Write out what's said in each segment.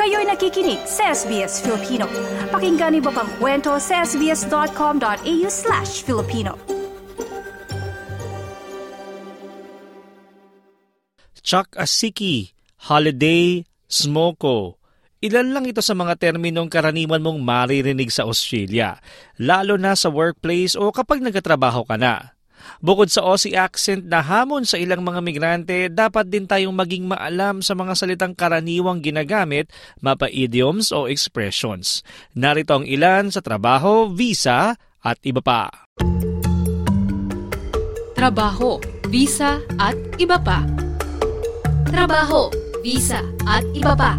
Kayo'y nakikinig sa SBS Filipino. Pakinggan niyo pa ang kwento sa sbs.com.au/Filipino. Chak-a-siki, holiday, smoko. Ilan lang ito sa mga terminong karaniwan mong maririnig sa Australia, lalo na sa workplace o kapag nagtatrabaho ka na. Bukod sa Aussie accent na hamon sa ilang mga migrante, dapat din tayong maging maalam sa mga salitang karaniwang ginagamit, mapa-idioms o expressions. Narito ang ilan sa trabaho, visa at iba pa. Trabaho, visa at iba pa. Trabaho, visa at iba pa.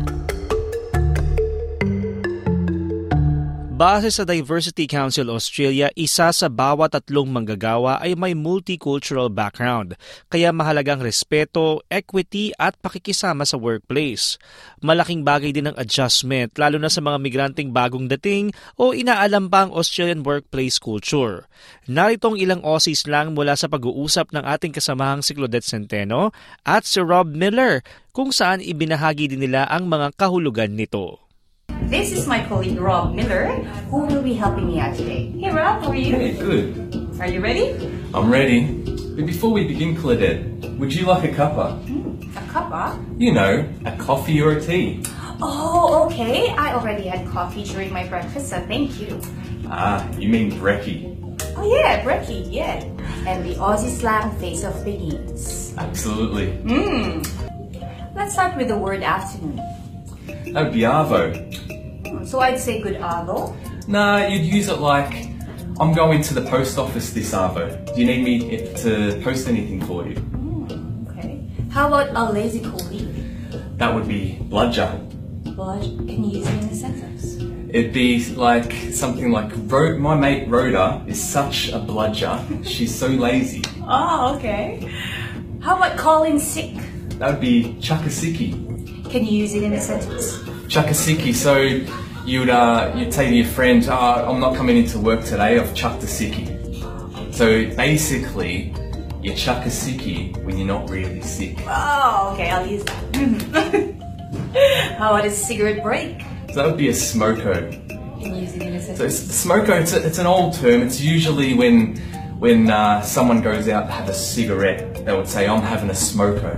Base sa Diversity Council Australia, isa sa bawat 3 manggagawa ay may multicultural background, kaya mahalagang respeto, equity at pakikisama sa workplace. Malaking bagay din ang adjustment, lalo na sa mga migranteng bagong dating o inaalam pa ang Australian workplace culture. Naritong ilang Aussies lang mula sa pag-uusap ng ating kasamahang si Claudette Centeno at si Rob Miller, kung saan ibinahagi din nila ang mga kahulugan nito. This is my colleague Rob Miller, who will be helping me out today. Hey Rob, how are you? Hey, good. Are you ready? I'm ready. But before we begin, Claudette, would you like a cuppa? A cuppa? You know, a coffee or a tea. Oh, okay. I already had coffee during my breakfast, so thank you. Ah, you mean brekkie. Oh yeah, brekkie, yeah. And the Aussie slang face of beans. Absolutely. Let's start with the word afternoon. That would be arvo. So I'd say good arvo. Nah, you'd use it like, I'm going to the post office this arvo. Do you need me to post anything for you? Okay. How about a lazy colleague? That would be bludger. But can you use it in a sentence? It'd be like something like, my mate Rhoda is such a bludger. She's so lazy. Oh, okay. How about calling sick? That would be chakasiki. Can you use it in a sentence? Chakasiki. So you'd say to your friend, I'm not coming into work today, I've chucked a sickie. So basically, you chuck a sickie when you're not really sick. Oh, okay, I'll use that. How about a cigarette break? So that would be a smoko. Can you use it in a So sentence? smoko, it's an old term. It's usually when someone goes out to have a cigarette, they would say, I'm having a smoko.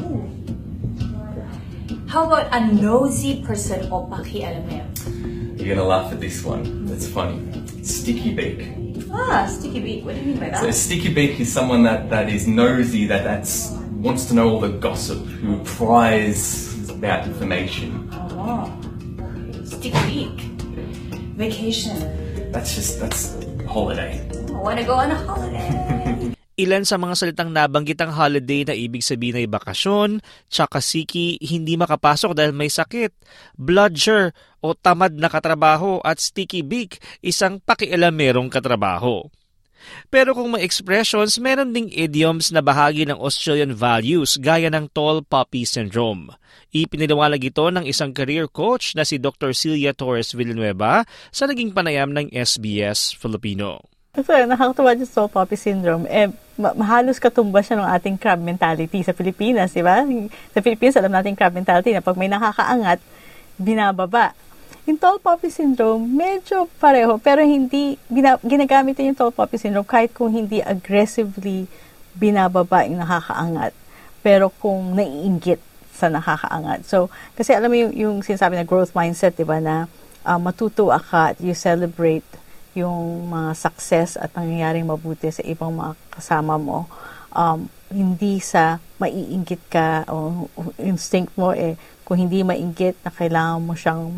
How about a nosy person o pakialamero? You're going to laugh at this one. That's funny. Sticky beak. Ah, sticky beak. What do you mean by that? So a sticky beak is someone that is nosy, that's wants to know all the gossip, who pries about information. Oh, sticky beak. Vacation. That's holiday. I want to go on a holiday. Ilan sa mga salitang nabanggit ang holiday na ibig sabihin ay bakasyon, chakasiki, hindi makapasok dahil may sakit, bludger o tamad na katrabaho at sticky beak, isang pakialamerong katrabaho. Pero kung may expressions, meron ding idioms na bahagi ng Australian values gaya ng tall poppy syndrome. Ipinaliwanag ito ng isang career coach na si Dr. Celia Torres Villanueva sa naging panayam ng SBS Filipino. So, nakakatuwa dyan sa poppy syndrome. Mahalos katumba siya ng ating crab mentality sa Pilipinas, di ba? Sa Pilipinas, alam natin crab mentality na pag may nakakaangat, binababa. Yung tall poppy syndrome, medyo pareho, pero hindi, ginagamit din yung tall poppy syndrome kahit kung hindi aggressively binababa yung nakakaangat. Pero kung naiinggit sa nakakaangat. So, kasi alam mo yung sinasabi na growth mindset, di ba, na matutuwa ka at you celebrate yung mga success at nangyayaring mabuti sa ibang mga kasama mo, hindi sa maiinggit ka o instinct mo kung hindi mainggit na kailangan mo siyang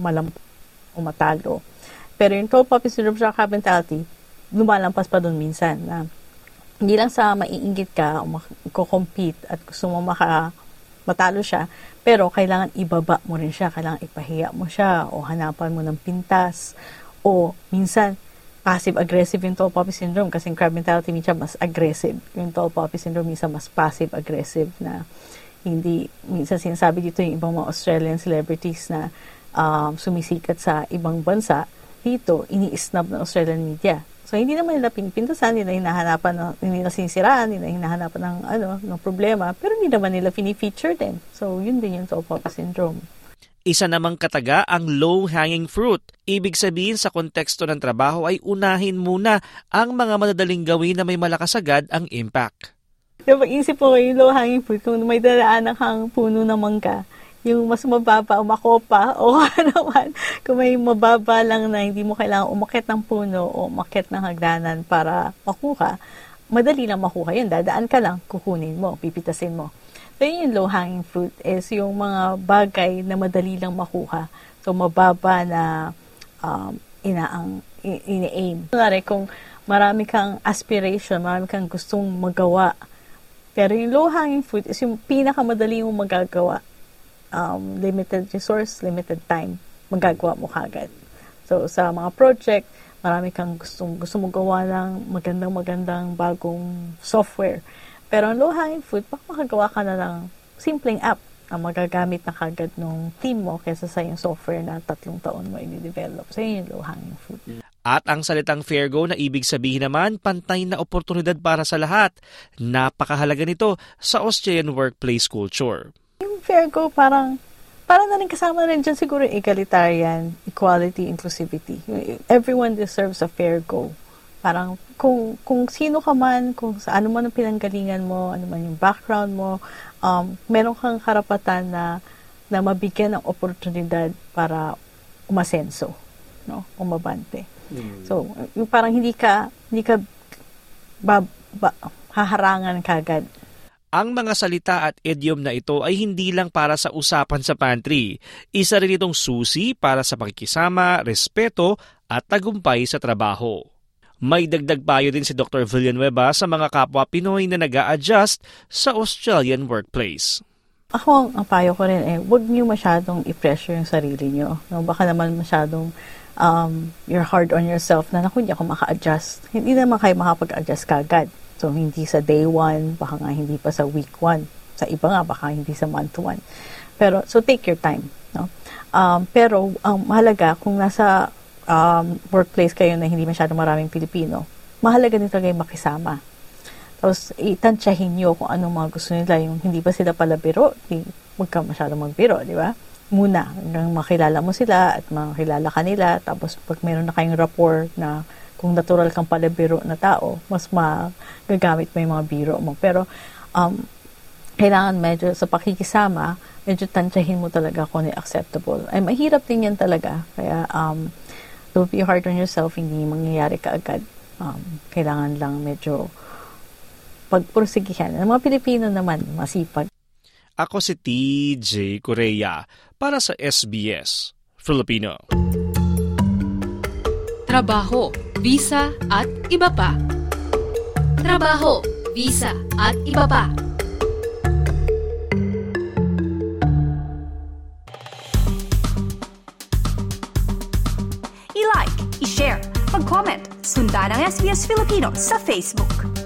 o matalo. Pero yung tall poppy syndrome sa crab mentality, lumalampas pa doon minsan na hindi lang sa maiinggit ka o magko-compete at gusto mo matalo siya, pero kailangan ibaba mo rin siya, kailangan ipahiya mo siya o hanapan mo ng pintas o minsan passive-aggressive yung tall poppy syndrome kasi yung crab mentality minsan mas aggressive. Yung tall poppy syndrome minsan mas passive-aggressive na hindi, minsan sinasabi dito yung ibang mga Australian celebrities na sumisikat sa ibang bansa, dito, ini-snub ng Australian media. So, hindi naman nila pinipintasan, hindi nila hinahanapan, hindi nila sinisiraan, hindi nila hinahanapan ng problema, pero hindi naman nila fini-feature din. So, yun din yung tall poppy syndrome. Isa namang kataga ang low-hanging fruit. Ibig sabihin sa konteksto ng trabaho ay unahin muna ang mga madadaling gawin na may malakas agad ang impact. Isip ko yung low-hanging fruit, kung may daraanan kang puno ng mangga, yung mas mababa o makopa o naman, kung may mababa lang na hindi mo kailangan umakyat ng puno o umakyat ng hagdanan para makuha, madali lang makuha yun. Dadaan ka lang, kukunin mo, pipitasin mo. So, yung low-hanging fruit is yung mga bagay na madali lang makuha. So, mababa na ini-aim. Kunwari, kung marami kang aspiration, marami kang gustong magawa, pero yung low-hanging fruit is yung pinakamadali mong magagawa. Limited resource, limited time, magagawa mo kagad. So, sa mga project, marami kang gusto mong gawa ng magandang bagong software. Pero ang low-hanging fruit, makagawa ka na ng simpleng app na magagamit na kagad ng team mo kaysa sa yung software na 3 taon mo i-develop. So, yun yung low-hanging fruit. At ang salitang fair go na ibig sabihin naman, pantay na oportunidad para sa lahat. Napakahalaga nito sa Australian workplace culture. Yung fair go, parang na rin kasama rin dyan siguro egalitarian, equality, inclusivity. Everyone deserves a fair go. Parang kung sino ka man, kung sa ano man ang pinanggalingan mo, ano man yung background mo, meron kang karapatan na mabigyan ng oportunidad para umasenso, no? Umabante. So, yung parang hindi ka haharangan kagad. Ang mga salita at idiom na ito ay hindi lang para sa usapan sa pantry. Isa rin itong susi para sa pakikisama, respeto at tagumpay sa trabaho. May dagdag payo din si Dr. Villanueva sa mga kapwa Pinoy na nag-a-adjust sa Australian workplace. Ako, ang payo ko rin huwag niyo masyadong i-pressure yung sarili niyo. No? Baka naman masyadong you're hard on yourself na naku, hindi ako maka-adjust. Hindi naman kayo makapag-adjust kagad. So, hindi sa day 1, baka nga hindi pa sa week 1. Sa iba nga, baka hindi sa month 1. Pero, so take your time. No? Pero, ang mahalaga, kung nasa workplace kayo na hindi masyadong maraming Pilipino, mahalaga nito kayo makisama. Tapos, itansyahin nyo kung anong mga gusto nila. Yung hindi pa sila pala biro, huwag ka masyadong magbiro, di ba? Muna, hanggang makilala mo sila at makilala ka nila. Tapos, pag meron na kayong rapport na kung natural kang pala biro na tao, mas magagamit mo yung mga biro mo. Pero, kailangan medyo sa pakikisama, medyo tansyahin mo talaga kung acceptable. Ay, mahirap din yan talaga. Kaya, don't be hard on yourself, hindi mangyayari kaagad. Kailangan lang medyo pagpursigihan. Ang mga Pilipino naman, masipag. Ako si TJ Correa para sa SBS Filipino. Trabaho, visa at iba pa. Trabaho, visa at iba pa. I-like, i-share, mag-comment, sundan ang SBS Filipino sa Facebook.